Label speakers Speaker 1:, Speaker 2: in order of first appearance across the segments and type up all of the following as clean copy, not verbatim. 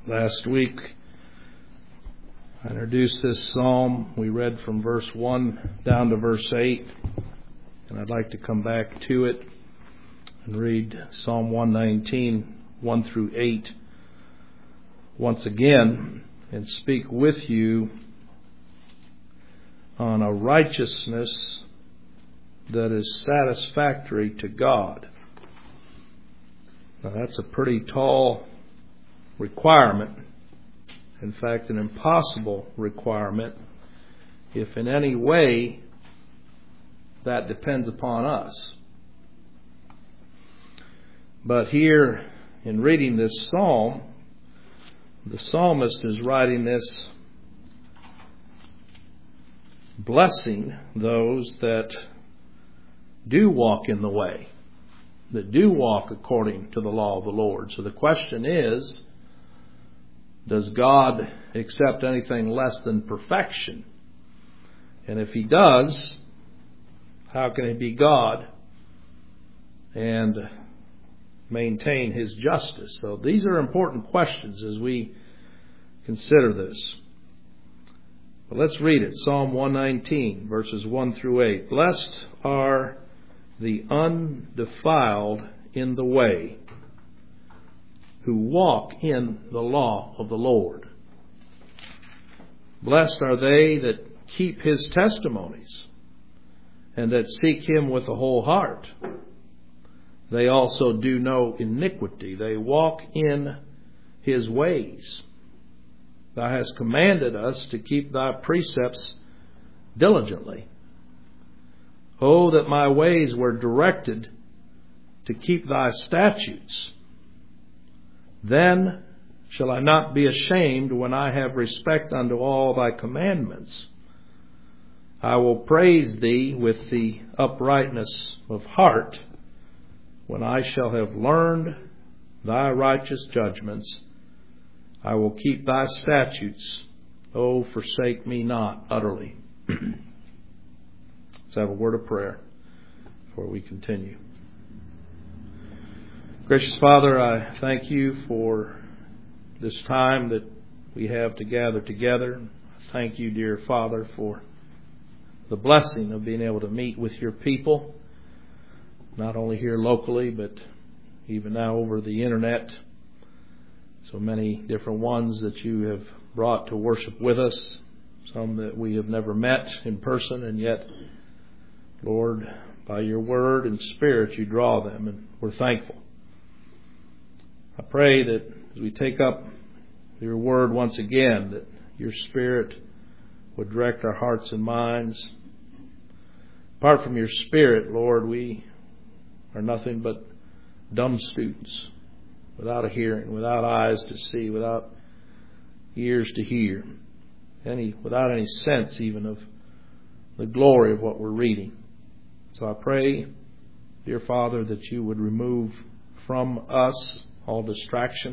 Speaker 1: Last week, I introduced this psalm. We read from verse 1 down to verse 8, and I'd like to come back to it and read Psalm 119, 1 through 8, once again, and speak with you on a righteousness that is satisfactory to God. Now, that's a pretty tall requirement. In fact, an impossible requirement, if in any way that depends upon us. But here, in reading this psalm, the psalmist is writing this blessing those that do walk in the way, that do walk according to the law of the Lord. So the question is, does God accept anything less than perfection? And if He does, how can He be God and maintain His justice? So these are important questions as we consider this. But let's read it. Psalm 119, verses 1 through 8. Blessed are the undefiled in the way, who walk in the law of the Lord. Blessed are they that keep His testimonies, and that seek Him with a whole heart. They also do no iniquity. They walk in His ways. Thou hast commanded us to keep Thy precepts diligently. Oh, that my ways were directed to keep Thy statutes. Then shall I not be ashamed when I have respect unto all Thy commandments. I will praise Thee with the uprightness of heart, when I shall have learned Thy righteous judgments. I will keep Thy statutes. Oh, forsake me not utterly. Let's have a word of prayer before we continue. Gracious Father, I thank You for this time that we have to gather together. I thank You, dear Father, for the blessing of being able to meet with Your people, not only here locally, but even now over the internet. So many different ones that You have brought to worship with us, some that we have never met in person, and yet, Lord, by Your word and Spirit, You draw them, and we're thankful. I pray that as we take up Your word once again, that Your Spirit would direct our hearts and minds. Apart from Your Spirit, Lord, we are nothing but dumb students, without a hearing, without eyes to see, without ears to hear, without any sense even of the glory of what we're reading. So I pray, dear Father, that You would remove from us all distraction,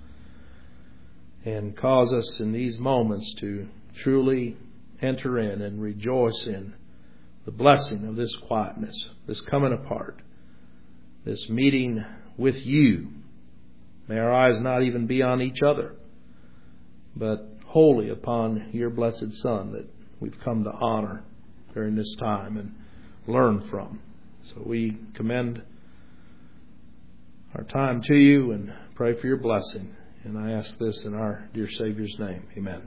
Speaker 1: and cause us in these moments to truly enter in and rejoice in the blessing of this quietness, this coming apart, this meeting with You. May our eyes not even be on each other, but wholly upon Your blessed Son that we've come to honor during this time and learn from. So we commend our time to You and pray for Your blessing. And I ask this in our dear Savior's name. Amen.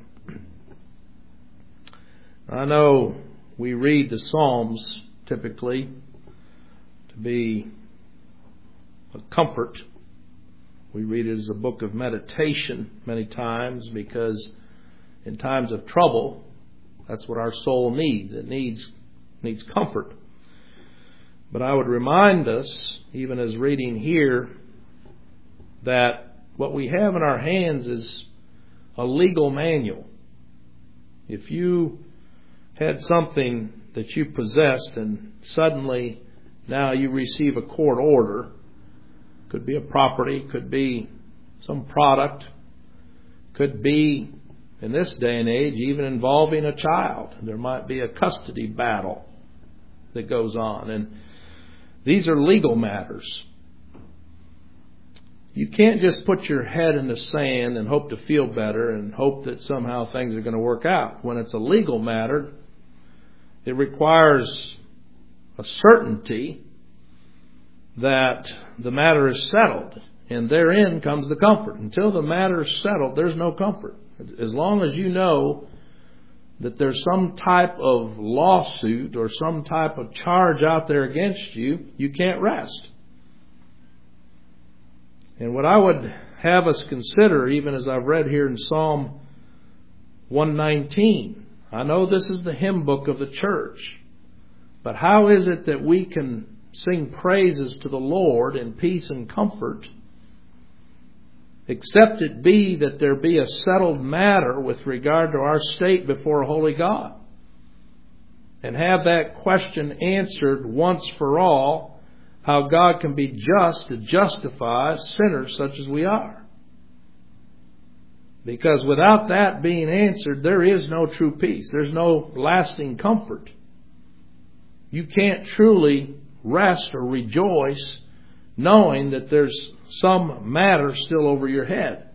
Speaker 1: I know we read the Psalms typically to be a comfort. We read it as a book of meditation many times because in times of trouble, that's what our soul needs. It needs comfort. But I would remind us, even as reading here, that what we have in our hands is a legal manual. If you had something that you possessed and suddenly now you receive a court order, could be a property, could be some product, could be, in this day and age, even involving a child. There might be a custody battle that goes on. And these are legal matters. You can't just put your head in the sand and hope to feel better and hope that somehow things are going to work out. When it's a legal matter, it requires a certainty that the matter is settled, and therein comes the comfort. Until the matter is settled, there's no comfort. As long as you know that there's some type of lawsuit or some type of charge out there against you, you can't rest. And what I would have us consider, even as I've read here in Psalm 119, I know this is the hymn book of the church, but how is it that we can sing praises to the Lord in peace and comfort, except it be that there be a settled matter with regard to our state before a holy God, and have that question answered once for all, how God can be just to justify sinners such as we are. Because without that being answered, there is no true peace. There's no lasting comfort. You can't truly rest or rejoice knowing that there's some matter still over your head.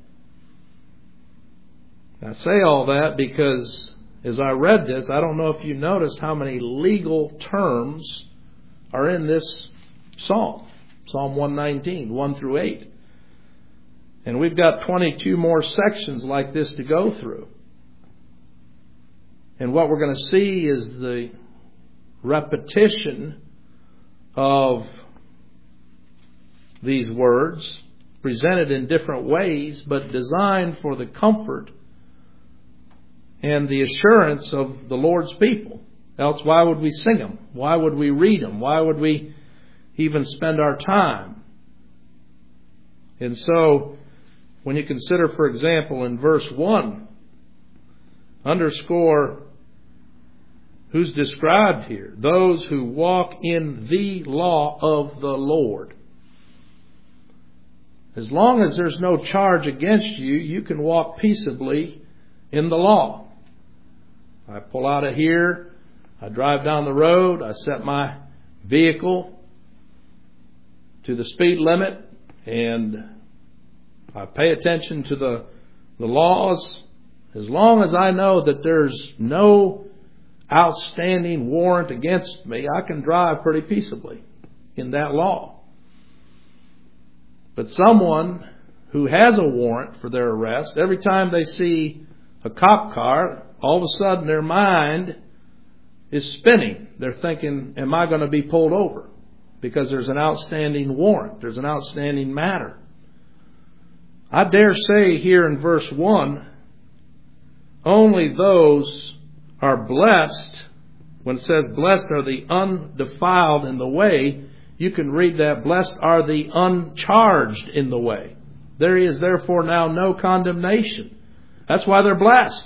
Speaker 1: I say all that because as I read this, I don't know if you noticed how many legal terms are in this Psalm 119, 1 through 8. And we've got 22 more sections like this to go through. And what we're going to see is the repetition of these words presented in different ways, but designed for the comfort and the assurance of the Lord's people. Else why would we sing them? Why would we read them? Why would we even spend our time? And so, when you consider, for example, in verse 1, underscore who's described here. Those who walk in the law of the Lord. As long as there's no charge against you, you can walk peaceably in the law. I pull out of here, I drive down the road, I set my vehicle to the speed limit, and I pay attention to the laws. As long as I know that there's no outstanding warrant against me, I can drive pretty peaceably in that law. But someone who has a warrant for their arrest, every time they see a cop car, all of a sudden their mind is spinning. They're thinking, am I going to be pulled over? Because there's an outstanding warrant. There's an outstanding matter. I dare say here in verse 1, only those are blessed. When it says blessed are the undefiled in the way, you can read that blessed are the uncharged in the way. There is therefore now no condemnation. That's why they're blessed.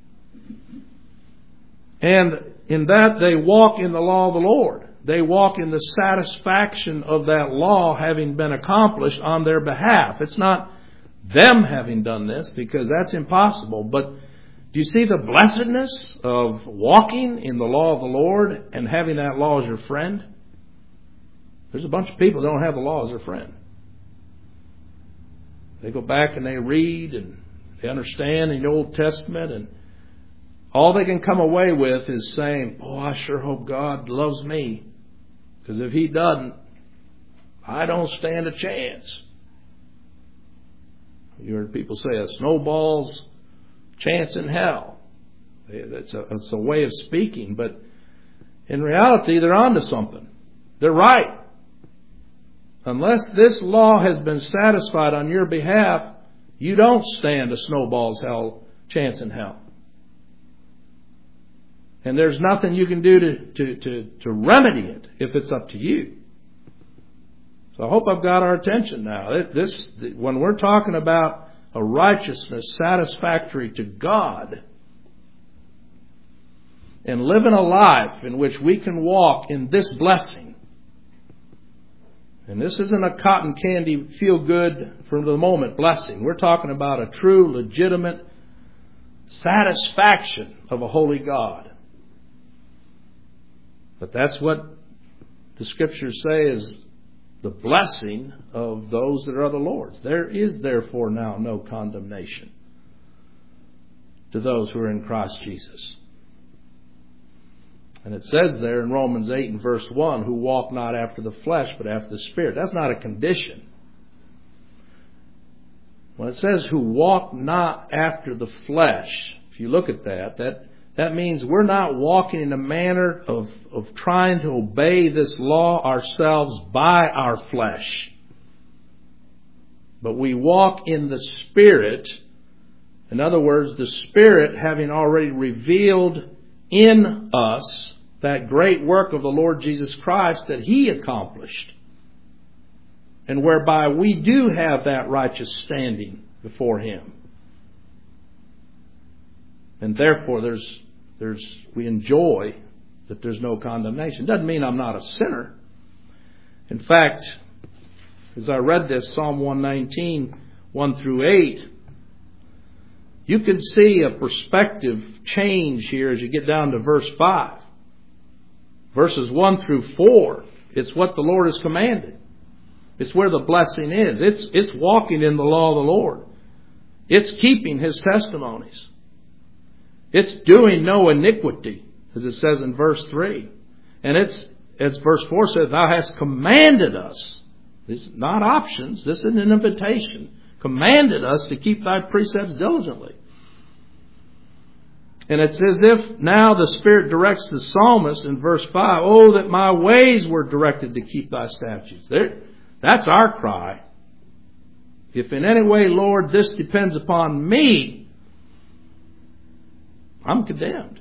Speaker 1: And in that they walk in the law of the Lord. They walk in the satisfaction of that law having been accomplished on their behalf. It's not them having done this, because that's impossible. But do you see the blessedness of walking in the law of the Lord and having that law as your friend? There's a bunch of people that don't have the law as their friend. They go back and they read and they understand in the Old Testament, and all they can come away with is saying, oh, I sure hope God loves me. Because if He doesn't, I don't stand a chance. You heard people say a snowball's chance in hell. It's a way of speaking, but in reality, they're onto something. They're right. Unless this law has been satisfied on your behalf, you don't stand a snowball's chance in hell. And there's nothing you can do to remedy it if it's up to you. So I hope I've got our attention now. When we're talking about a righteousness satisfactory to God, and living a life in which we can walk in this blessing. And this isn't a cotton candy, feel good for the moment blessing. We're talking about a true, legitimate satisfaction of a holy God. But that's what the Scriptures say is the blessing of those that are the Lord's. There is therefore now no condemnation to those who are in Christ Jesus. And it says there in Romans 8 and verse 1, who walk not after the flesh, but after the Spirit. That's not a condition. When it says who walk not after the flesh, if you look at that means we're not walking in a manner of trying to obey this law ourselves by our flesh. But we walk in the Spirit. In other words, the Spirit having already revealed in us that great work of the Lord Jesus Christ that He accomplished, and whereby we do have that righteous standing before Him. And therefore we enjoy that there's no condemnation. Doesn't mean I'm not a sinner. In fact, as I read this, Psalm 119, 1 through 8, you can see a perspective change here as you get down to verse 5. Verses 1 through 4, it's what the Lord has commanded. It's where the blessing is. It's walking in the law of the Lord. It's keeping His testimonies. It's doing no iniquity, as it says in verse 3. And it's, as verse 4 says, Thou hast commanded us. This is not options. This is an invitation. Commanded us to keep Thy precepts diligently. And it's as if now the Spirit directs the psalmist in verse 5, oh, that my ways were directed to keep Thy statutes. That's our cry. If in any way, Lord, this depends upon me, I'm condemned.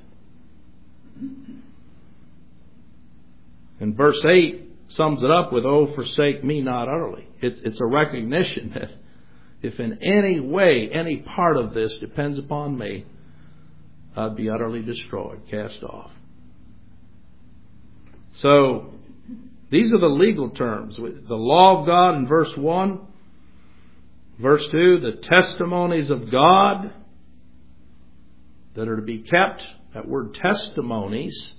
Speaker 1: And verse 8 sums it up with, oh, forsake me not utterly. It's a recognition that if in any way, any part of this depends upon me, I'd be utterly destroyed, cast off. So, these are the legal terms. The law of God in verse 1. Verse 2, the testimonies of God that are to be kept. That word testimonies,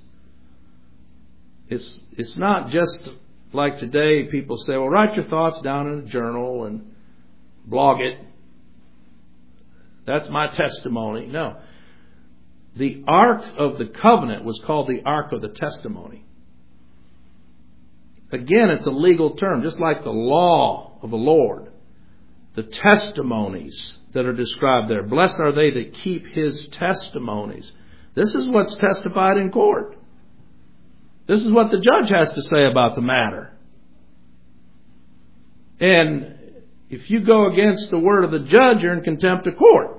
Speaker 1: it's not just like today people say, well, write your thoughts down in a journal and blog it. That's my testimony. No. The Ark of the Covenant was called the Ark of the Testimony. Again, it's a legal term, just like the law of the Lord. The testimonies that are described there. Blessed are they that keep His testimonies. This is what's testified in court. This is what the judge has to say about the matter. And if you go against the word of the judge, you're in contempt of court.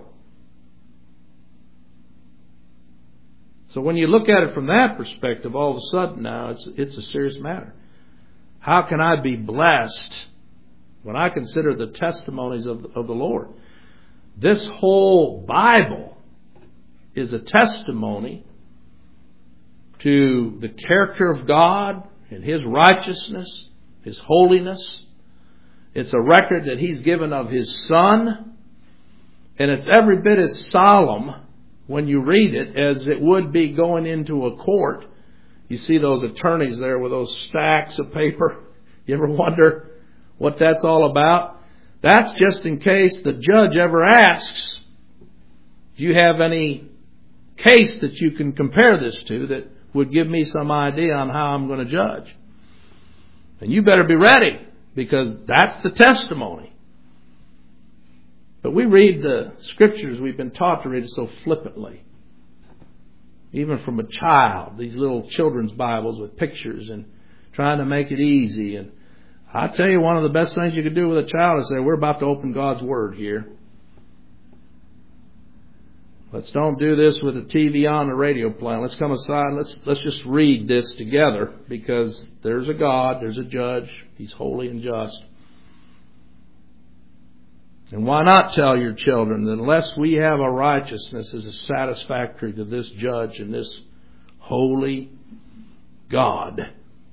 Speaker 1: So when you look at it from that perspective, all of a sudden now it's a serious matter. How can I be blessed when I consider the testimonies of the Lord? This whole Bible is a testimony to the character of God and His righteousness, His holiness. It's a record that He's given of His Son. And it's every bit as solemn when you read it as it would be going into a court. You see those attorneys there with those stacks of paper. You ever wonder what that's all about? That's just in case the judge ever asks, do you have any case that you can compare this to that would give me some idea on how I'm going to judge? And you better be ready, because that's the testimony. But we read the Scriptures, we've been taught to read it so flippantly. Even from a child, these little children's Bibles with pictures and trying to make it easy. And I tell you, one of the best things you could do with a child is say, we're about to open God's Word here. Let's don't do this with the TV on, the radio playing. Let's come aside and let's just read this together, because there's a God, there's a judge. He's holy and just. And why not tell your children that unless we have a righteousness that is satisfactory to this judge and this holy God,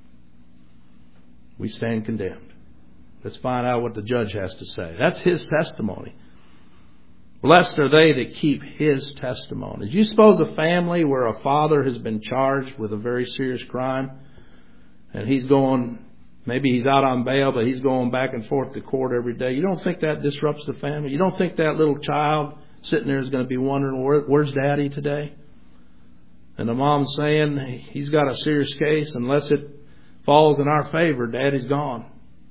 Speaker 1: we stand condemned. Let's find out what the judge has to say. That's his testimony. Blessed are they that keep his testimonies. You suppose a family where a father has been charged with a very serious crime and he's going Maybe he's out on bail, but he's going back and forth to court every day. You don't think that disrupts the family? You don't think that little child sitting there is going to be wondering, where's Daddy today? And the mom's saying, he's got a serious case. Unless it falls in our favor, Daddy's gone.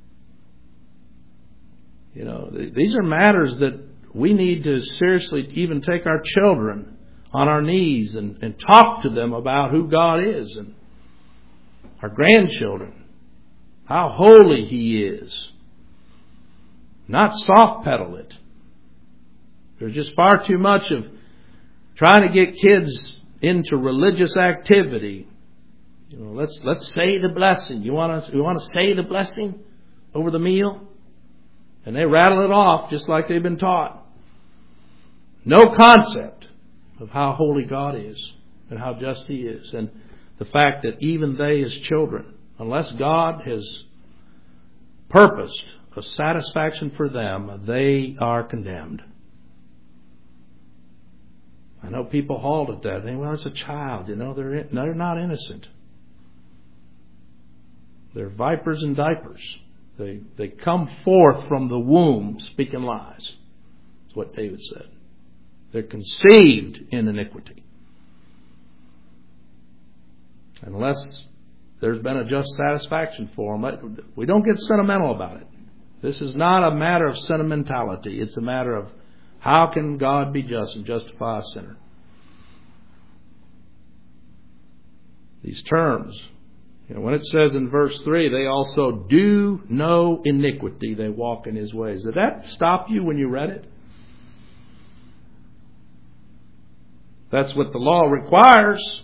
Speaker 1: You know, these are matters that we need to seriously even take our children on our knees and talk to them about who God is, and our grandchildren, how holy He is. Not soft pedal it. There's just far too much of trying to get kids into religious activity. You know, let's say the blessing. You want to say the blessing over the meal? And they rattle it off just like they've been taught. No concept of how holy God is and how just He is. And the fact that even they as children, unless God has purposed a satisfaction for them, they are condemned. I know people halt at that. They think, well, it's a child. You know, they're not innocent. They're vipers in diapers. They come forth from the womb speaking lies. That's what David said. They're conceived in iniquity. Unless there's been a just satisfaction for them, we don't get sentimental about it. This is not a matter of sentimentality. It's a matter of how can God be just and justify a sinner. These terms, you know, when it says in verse 3, they also do no iniquity, they walk in His ways. Did that stop you when you read it? That's what the law requires.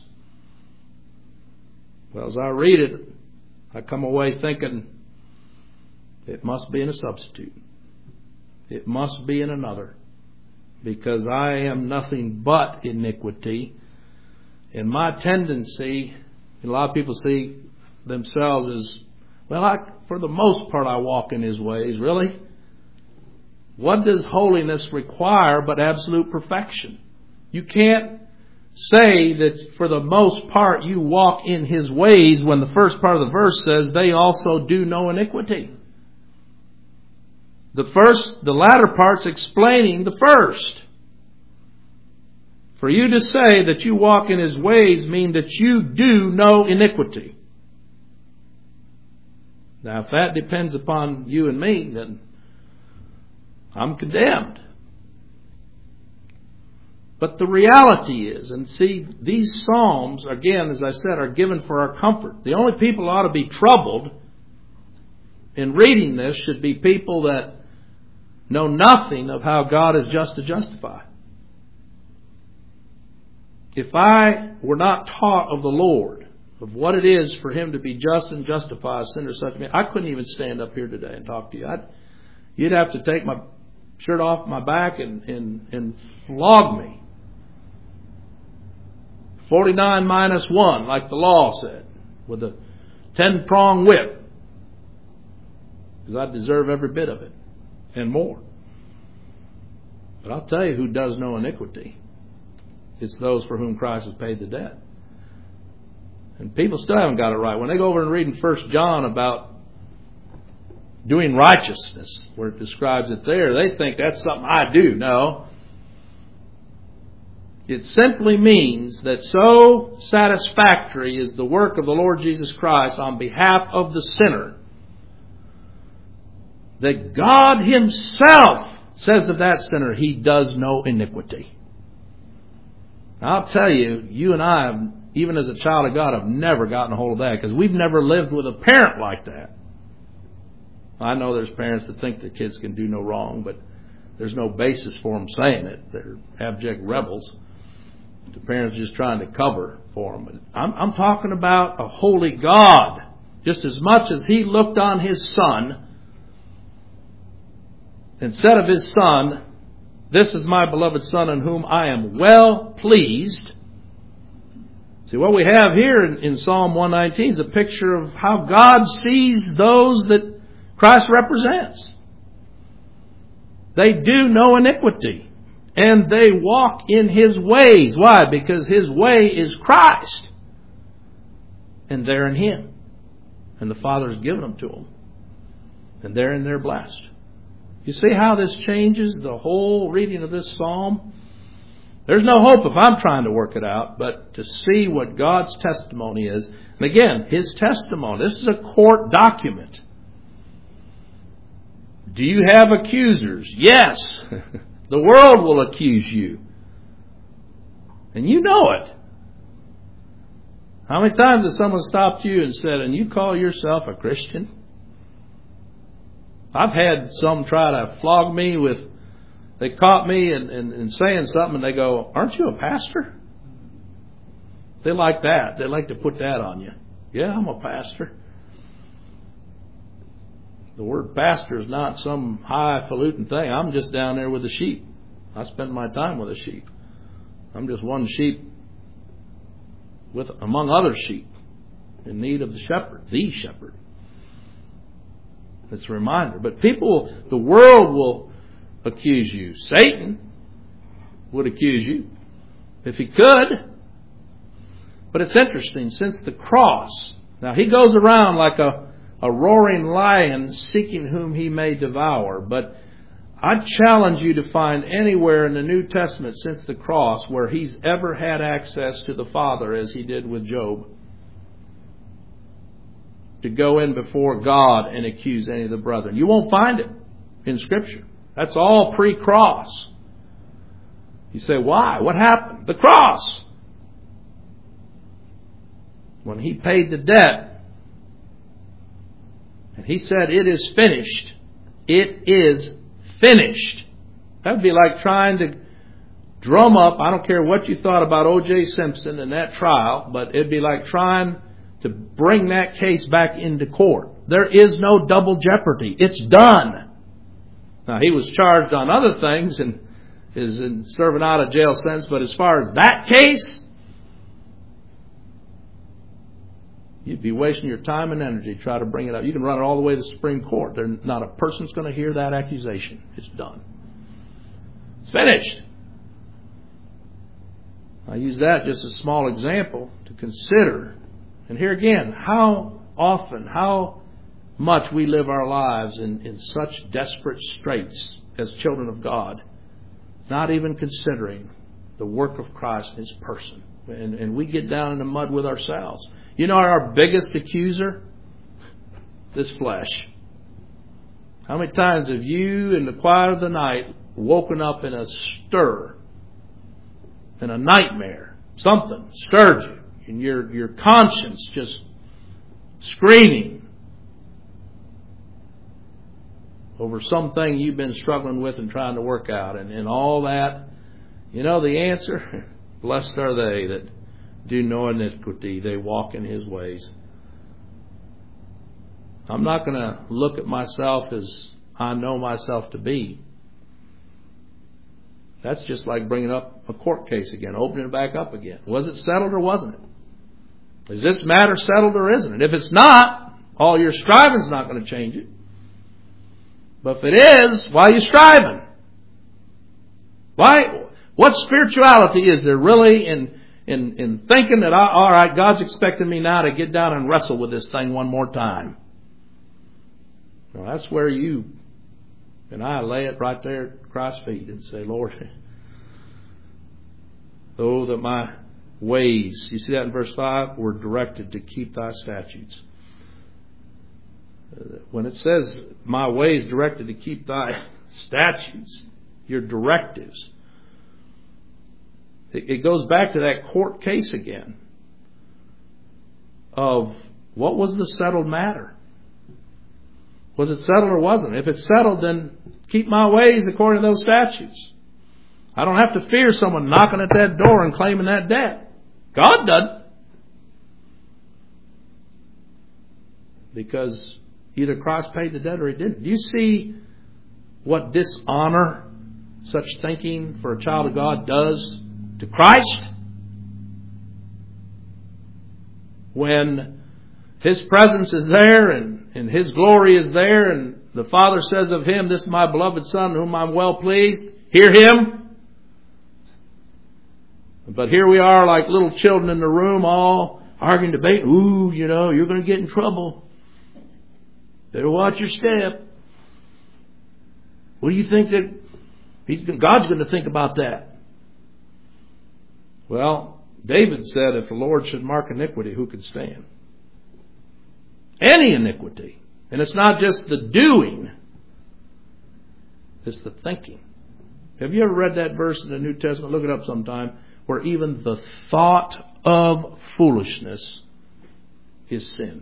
Speaker 1: Well, as I read it, I come away thinking it must be in a substitute. It must be in another. Because I am nothing but iniquity. And my tendency, a lot of people see themselves as, well, for the most part I walk in His ways. Really? What does holiness require but absolute perfection? You can't say that for the most part you walk in His ways when the first part of the verse says they also do no iniquity. The latter part's explaining the first. For you to say that you walk in His ways mean that you do no iniquity. Now, if that depends upon you and me, then I'm condemned. But the reality is, and see, these Psalms, again, as I said, are given for our comfort. The only people who ought to be troubled in reading this should be people that know nothing of how God is just to justify. If I were not taught of the Lord, of what it is for Him to be just and justify a sinner such as me, I couldn't even stand up here today and talk to you. You'd have to take my shirt off my back and flog me. 49 minus 1, like the law said, with a 10-prong whip. Because I deserve every bit of it and more. But I'll tell you who does no iniquity. It's those for whom Christ has paid the debt. And people still haven't got it right. When they go over and read in 1 John about doing righteousness, where it describes it there, they think that's something I do. No. It simply means that so satisfactory is the work of the Lord Jesus Christ on behalf of the sinner that God Himself says of that sinner, he does no iniquity. I'll tell you, you and I, even as a child of God, have never gotten a hold of that because we've never lived with a parent like that. I know there's parents that think their kids can do no wrong, but there's no basis for them saying it. They're abject rebels. The parents are just trying to cover for them. But I'm talking about a holy God. Just as much as He looked on His Son and said of His Son, "This is my beloved Son in whom I am well pleased." See, what we have here in Psalm 119 is a picture of how God sees those that Christ represents. They do no iniquity. And they walk in His ways. Why? Because His way is Christ. And they're in Him. And the Father has given them to them. And therein they're blessed. You see how this changes the whole reading of this psalm? There's no hope if I'm trying to work it out, but to see what God's testimony is. And again, His testimony. This is a court document. Do you have accusers? Yes. The world will accuse you. And you know it. How many times has someone stopped you and said, and you call yourself a Christian? I've had some try to flog me with, they caught me and saying something and they go, aren't you a pastor? They like that. They like to put that on you. Yeah, I'm a pastor. The word pastor is not some highfalutin thing. I'm just down there with the sheep. I spend my time with the sheep. I'm just one sheep among other sheep in need of the shepherd, the shepherd. It's a reminder. But the world will accuse you. Satan would accuse you if he could. But it's interesting, since the cross, now he goes around like a roaring lion seeking whom he may devour. But I challenge you to find anywhere in the New Testament since the cross where he's ever had access to the Father as he did with Job, to go in before God and accuse any of the brethren. You won't find it in Scripture. That's all pre-cross. You say, why? What happened? The cross. When he paid the debt, and he said, it is finished. It is finished. That would be like trying to drum up, I don't care what you thought about O.J. Simpson and that trial, but it'd be like trying to bring that case back into court. There is no double jeopardy. It's done. Now, he was charged on other things and is in serving out a jail sentence, but as far as that case, you'd be wasting your time and energy to try to bring it up. You can run it all the way to the Supreme Court. Not a person's going to hear that accusation. It's done. It's finished. I use that just as a small example to consider. And here again, how often, how much we live our lives in such desperate straits as children of God, not even considering the work of Christ in His person. And we get down in the mud with ourselves. You know our biggest accuser? This flesh. How many times have you in the quiet of the night woken up in a stir, in a nightmare? Something stirred you. And your conscience just screaming over something you've been struggling with and trying to work out. And all that. You know the answer? Blessed are they that do no iniquity. They walk in His ways. I'm not going to look at myself as I know myself to be. That's just like bringing up a court case again, opening it back up again. Was it settled or wasn't it? Is this matter settled or isn't it? If it's not, all your striving's not going to change it. But if it is, why are you striving? Why? What spirituality is there really in thinking that, all right, God's expecting me now to get down and wrestle with this thing one more time? Well, that's where you and I lay it right there at Christ's feet and say, Lord, oh, that my ways, you see that in verse 5, were directed to keep Thy statutes. When it says, my ways directed to keep Thy statutes, your directives, it goes back to that court case again of what was the settled matter? Was it settled or wasn't it? If it's settled, then keep my ways according to those statutes. I don't have to fear someone knocking at that door and claiming that debt. God doesn't. Because either Christ paid the debt or He didn't. Do you see what dishonor such thinking for a child of God does to Christ? When His presence is there and His glory is there and the Father says of Him, this is my beloved Son whom I'm well pleased. Hear Him. But here we are like little children in the room all arguing, debating. Ooh, you're going to get in trouble. Better watch your step. What do you think that God's going to think about that? Well, David said, if the Lord should mark iniquity, who could stand? Any iniquity. And it's not just the doing. It's the thinking. Have you ever read that verse in the New Testament? Look it up sometime. Where even the thought of foolishness is sin.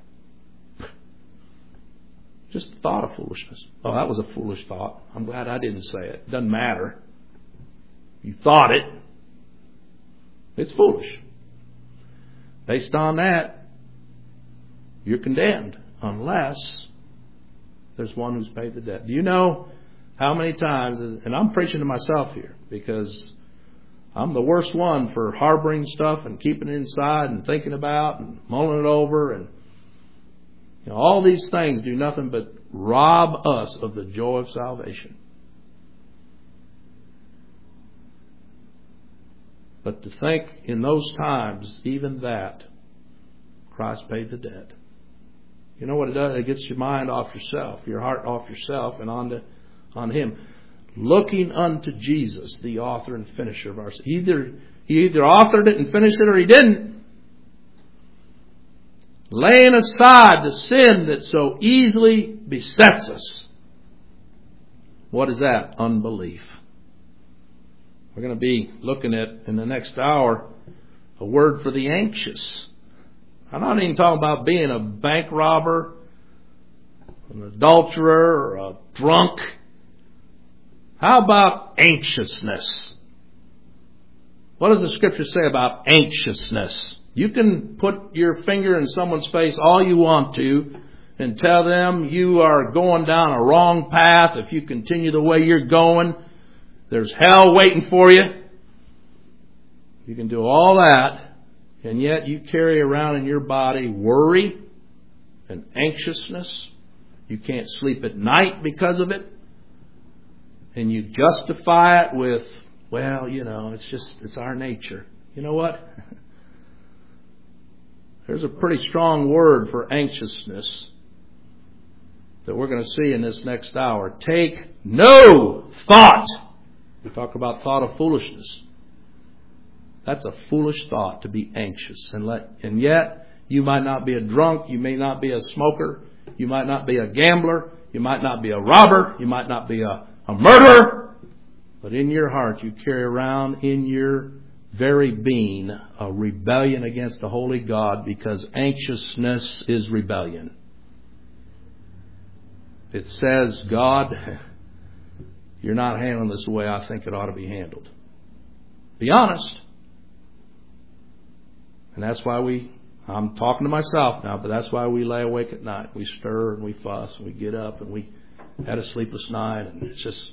Speaker 1: Just the thought of foolishness. Oh, that was a foolish thought. I'm glad I didn't say it. Doesn't matter. You thought it. It's foolish. Based on that, you're condemned. Unless there's one who's paid the debt. Do you know how many times, and I'm preaching to myself here, because I'm the worst one for harboring stuff and keeping it inside and thinking about and mulling it over. And all these things do nothing but rob us of the joy of salvation. But to think in those times, even that, Christ paid the debt. You know what it does? It gets your mind off yourself, your heart off yourself and on Him. Looking unto Jesus, the author and finisher of our sin. He either authored it and finished it or He didn't. Laying aside the sin that so easily besets us. What is that? Unbelief. We're going to be looking at, in the next hour, a word for the anxious. I'm not even talking about being a bank robber, an adulterer, or a drunk. How about anxiousness? What does the Scripture say about anxiousness? You can put your finger in someone's face all you want to and tell them you are going down a wrong path. If you continue the way you're going, there's hell waiting for you. You can do all that, and yet you carry around in your body worry and anxiousness. You can't sleep at night because of it. And you justify it with, well, it's our nature. You know what? There's a pretty strong word for anxiousness that we're going to see in this next hour. Take no thought. We talk about thought of foolishness. That's a foolish thought, to be anxious. And yet, you might not be a drunk. You may not be a smoker. You might not be a gambler. You might not be a robber. You might not be a murderer. But in your heart, you carry around in your very being a rebellion against the holy God, because anxiousness is rebellion. It says, God, you're not handling this the way I think it ought to be handled. Be honest. And that's why I'm talking to myself now, but that's why we lay awake at night. We stir and we fuss and we get up and we had a sleepless night, and it's just,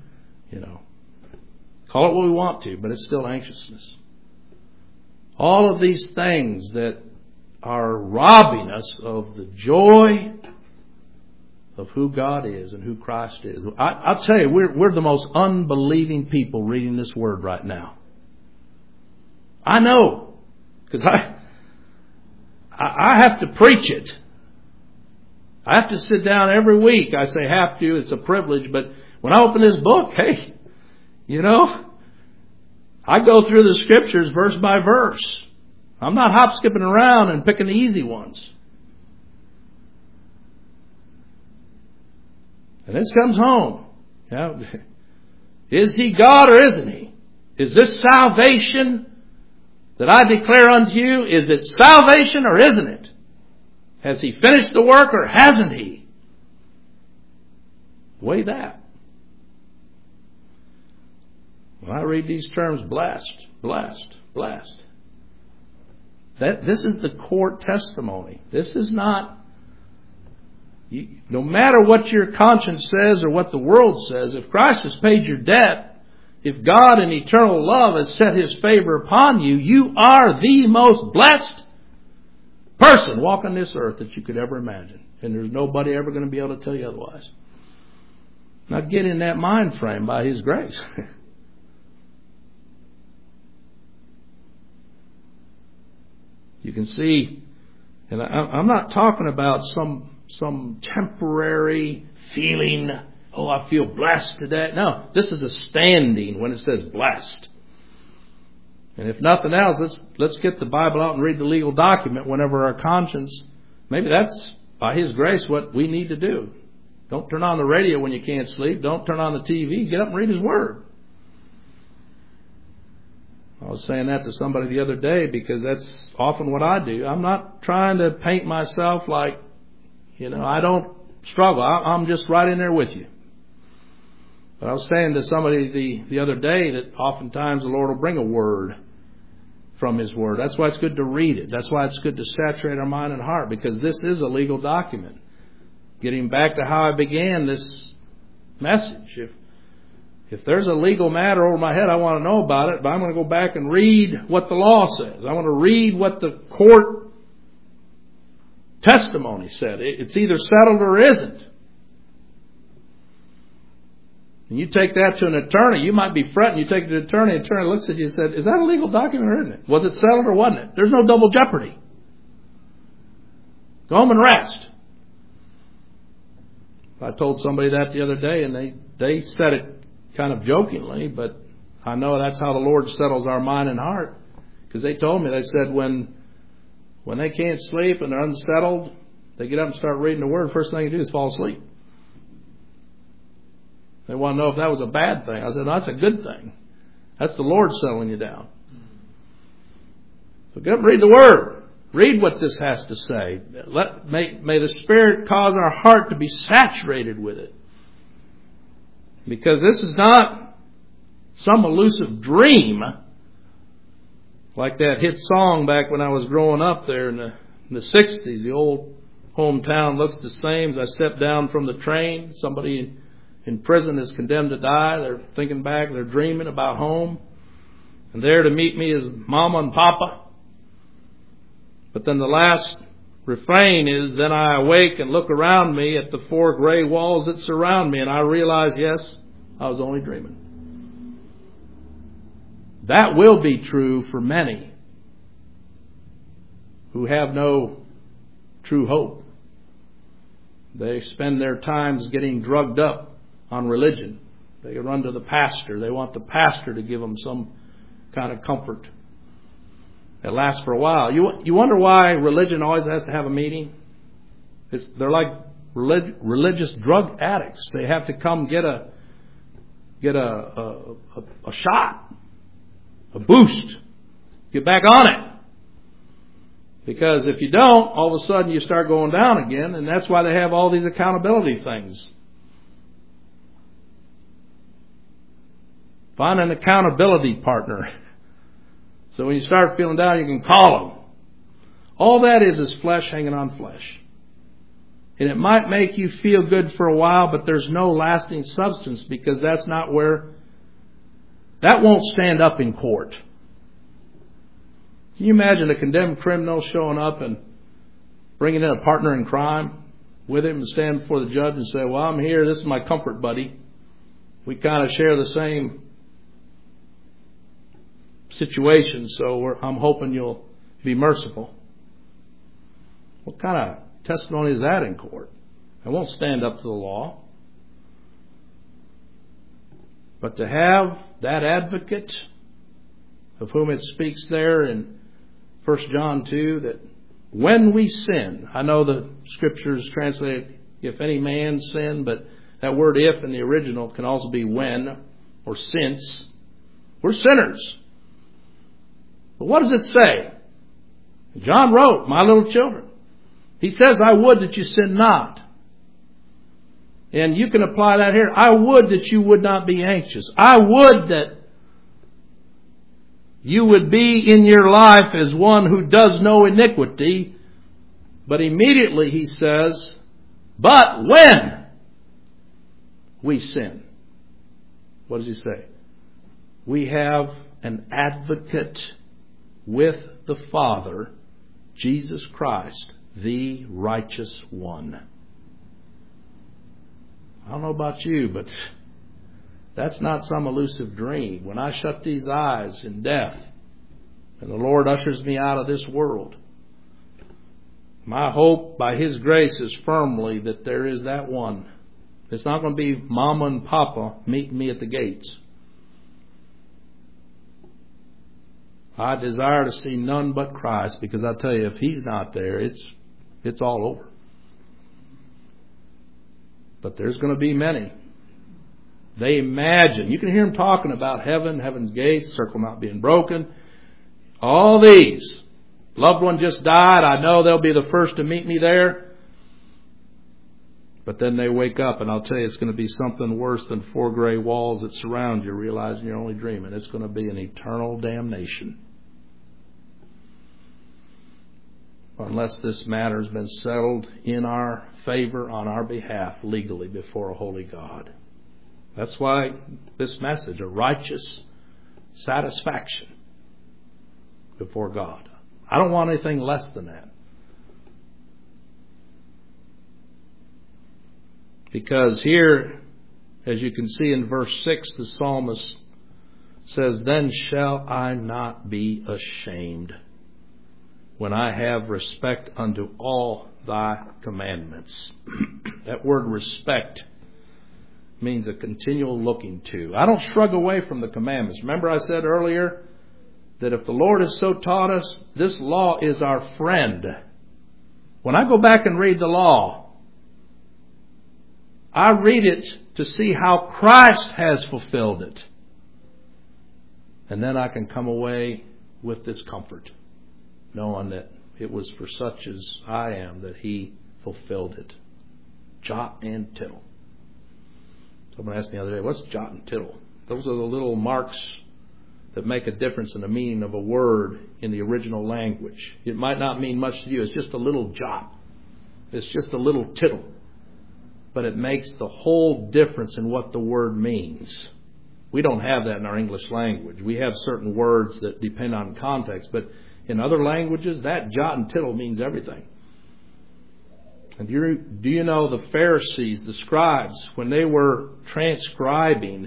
Speaker 1: call it what we want to, but it's still anxiousness. All of these things that are robbing us of the joy of who God is and who Christ is. I'll tell you, we're the most unbelieving people reading this word right now. I know, because I have to preach it. I have to sit down every week. I say have to, it's a privilege, but when I open this book, hey, I go through the Scriptures verse by verse. I'm not hop skipping around and picking the easy ones. And this comes home. Is He God or isn't He? Is this salvation that I declare unto you, is it salvation or isn't it? Has He finished the work or hasn't He? Weigh that. When I read these terms, blessed, blessed, blessed. This is the court testimony. This is not, no matter what your conscience says or what the world says, if Christ has paid your debt, if God in eternal love has set His favor upon you, you are the most blessed person walking this earth that you could ever imagine. And there's nobody ever going to be able to tell you otherwise. Now get in that mind frame by His grace. You can see, and I'm not talking about some some temporary feeling. Oh, I feel blessed today. No, this is a standing when it says blessed. And if nothing else, let's get the Bible out and read the legal document whenever our conscience. Maybe that's by His grace what we need to do. Don't turn on the radio when you can't sleep. Don't turn on the TV. Get up and read His Word. I was saying that to somebody the other day because that's often what I do. I'm not trying to paint myself like, I don't struggle. I'm just right in there with you. But I was saying to somebody the other day that oftentimes the Lord will bring a word from His Word. That's why it's good to read it. That's why it's good to saturate our mind and heart, because this is a legal document. Getting back to how I began this message. If there's a legal matter over my head, I want to know about it, but I'm going to go back and read what the law says. I want to read what the court testimony said. It's either settled or isn't. And you take that to an attorney, you might be fretting. You take it to an attorney, the attorney looks at you and said, is that a legal document or isn't it? Was it settled or wasn't it? There's no double jeopardy. Go home and rest. I told somebody that the other day, and they said it kind of jokingly, but I know that's how the Lord settles our mind and heart. Because they told me, they said when they can't sleep and they're unsettled, they get up and start reading the Word. First thing they do is fall asleep. They want to know if that was a bad thing. I said, no, that's a good thing. That's the Lord settling you down. So get up and read the Word. Read what this has to say. May the Spirit cause our heart to be saturated with it. Because this is not some elusive dream like that hit song back when I was growing up there in the 60s. The old hometown looks the same as I step down from the train. Somebody in prison is condemned to die. They're thinking back. They're dreaming about home. And there to meet me is Mama and Papa. But then the last refrain is, then I awake and look around me at the four gray walls that surround me, and I realize, yes, I was only dreaming. That will be true for many who have no true hope. They spend their times getting drugged up on religion. They run to the pastor. They want the pastor to give them some kind of comfort that lasts for a while. You wonder why religion always has to have a meeting? They're like religious drug addicts. They have to come get a shot, a boost, get back on it. Because if you don't, all of a sudden you start going down again, and that's why they have all these accountability things. Find an accountability partner. So when you start feeling down, you can call them. All that is flesh hanging on flesh. And it might make you feel good for a while, but there's no lasting substance, because that's not where... That won't stand up in court. Can you imagine a condemned criminal showing up and bringing in a partner in crime with him and stand before the judge and say, well, I'm here, this is my comfort buddy. We kind of share the same situation, so I'm hoping you'll be merciful. What kind of testimony is that in court? It won't stand up to the law. But to have that advocate of whom it speaks there in 1 John 2, that when we sin, I know the scriptures translate if any man sin, but that word if in the original can also be when or since. We're sinners. But what does it say? John wrote, my little children. He says, I would that you sin not. And you can apply that here. I would that you would not be anxious. I would that you would be in your life as one who does no iniquity. But immediately he says, but when we sin, what does he say? We have an advocate with the Father, Jesus Christ, the righteous one. I don't know about you, but that's not some elusive dream. When I shut these eyes in death and the Lord ushers me out of this world, My hope by His grace is firmly that there is that one. It's not going to be Mama and Papa meeting me at the gates. I desire to see none but Christ, because I tell you, if He's not there, it's all over. But there's going to be many. They imagine. You can hear them talking about heaven, heaven's gates, circle not being broken. All these. Loved one just died. I know they'll be the first to meet me there. But then they wake up, and I'll tell you, it's going to be something worse than 4 gray walls that surround you, realizing you're only dreaming. It's going to be an eternal damnation. Unless this matter has been settled in our favor, on our behalf, legally before a holy God. That's why this message, a righteous satisfaction before God. I don't want anything less than that. Because here, as you can see in verse 6, the psalmist says, "Then shall I not be ashamed when I have respect unto all thy commandments." That word respect means a continual looking to. I don't shrug away from the commandments. Remember I said earlier that if the Lord has so taught us, this law is our friend. When I go back and read the law, I read it to see how Christ has fulfilled it. And then I can come away with this comfort, knowing that it was for such as I am that He fulfilled it. Jot and tittle. Someone asked me the other day, what's jot and tittle? Those are the little marks that make a difference in the meaning of a word in the original language. It might not mean much to you. It's just a little jot. It's just a little tittle. But it makes the whole difference in what the word means. We don't have that in our English language. We have certain words that depend on context. But in other languages, that jot and tittle means everything. And do you know the Pharisees, the scribes, when they were transcribing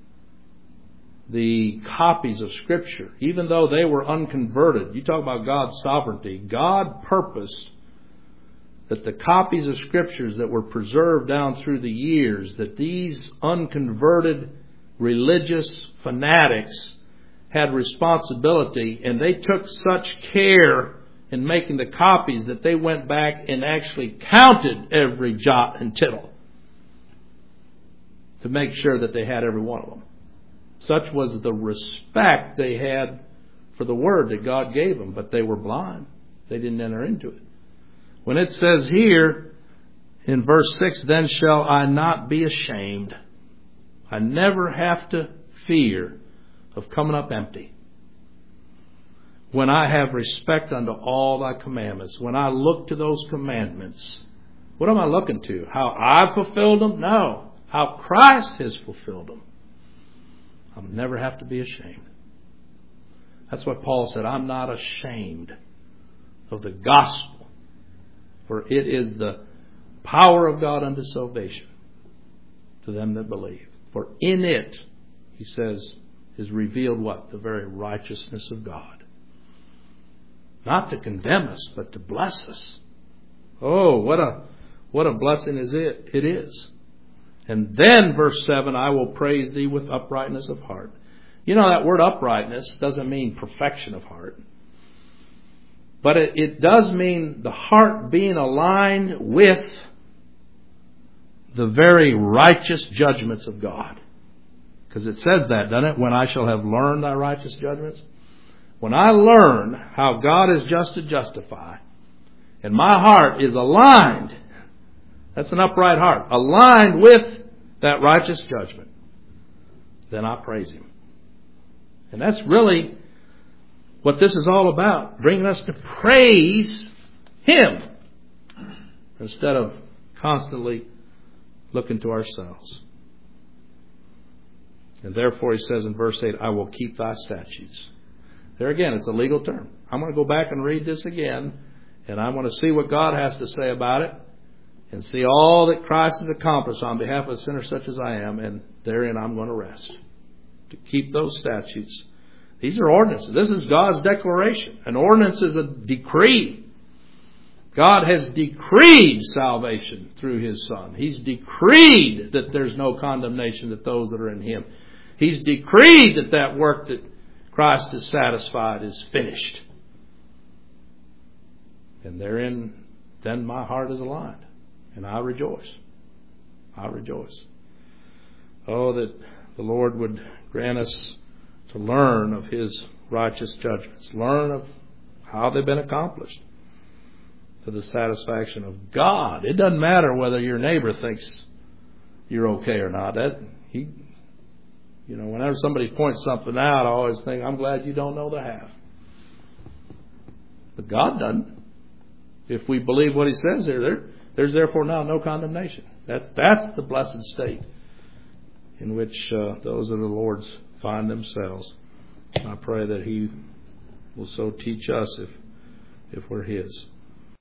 Speaker 1: the copies of Scripture, even though they were unconverted, you talk about God's sovereignty, God purposed that the copies of Scriptures that were preserved down through the years, that these unconverted religious fanatics had responsibility, and they took such care in making the copies that they went back and actually counted every jot and tittle to make sure that they had every one of them. Such was the respect they had for the Word that God gave them, but they were blind. They didn't enter into it. When it says here in verse 6, "Then shall I not be ashamed," I never have to fear of coming up empty. When I have respect unto all thy commandments, when I look to those commandments, what am I looking to? How I've fulfilled them? No. How Christ has fulfilled them. I'll never have to be ashamed. That's what Paul said, "I'm not ashamed of the gospel, for it is the power of God unto salvation to them that believe. For in it," he says, "is revealed" what? The very righteousness of God. Not to condemn us, but to bless us. Oh, what a blessing it is. And then verse 7, "I will praise thee with uprightness of heart." You know, that word uprightness doesn't mean perfection of heart. But it does mean the heart being aligned with the very righteous judgments of God. Because it says that, doesn't it? "When I shall have learned thy righteous judgments." When I learn how God is just to justify, and my heart is aligned, that's an upright heart, aligned with that righteous judgment, then I praise Him. And that's really what this is all about, bringing us to praise Him instead of constantly looking to ourselves. And therefore, he says in verse 8, "I will keep thy statutes." There again, it's a legal term. I'm going to go back and read this again, and I want to see what God has to say about it, and see all that Christ has accomplished on behalf of a sinner such as I am, and therein I'm going to rest. To keep those statutes. These are ordinances. This is God's declaration. An ordinance is a decree. God has decreed salvation through His Son. He's decreed that there's no condemnation to those that are in Him. He's decreed that that work that Christ has satisfied is finished. And therein, then my heart is aligned. And I rejoice. I rejoice. Oh, that the Lord would grant us to learn of His righteous judgments. Learn of how they've been accomplished to the satisfaction of God. It doesn't matter whether your neighbor thinks you're okay or not. Whenever somebody points something out, I always think, I'm glad you don't know the half. But God doesn't. If we believe what He says here, there's therefore now no condemnation. That's the blessed state in which those of the Lord's find themselves. I pray that He will so teach us if we're His.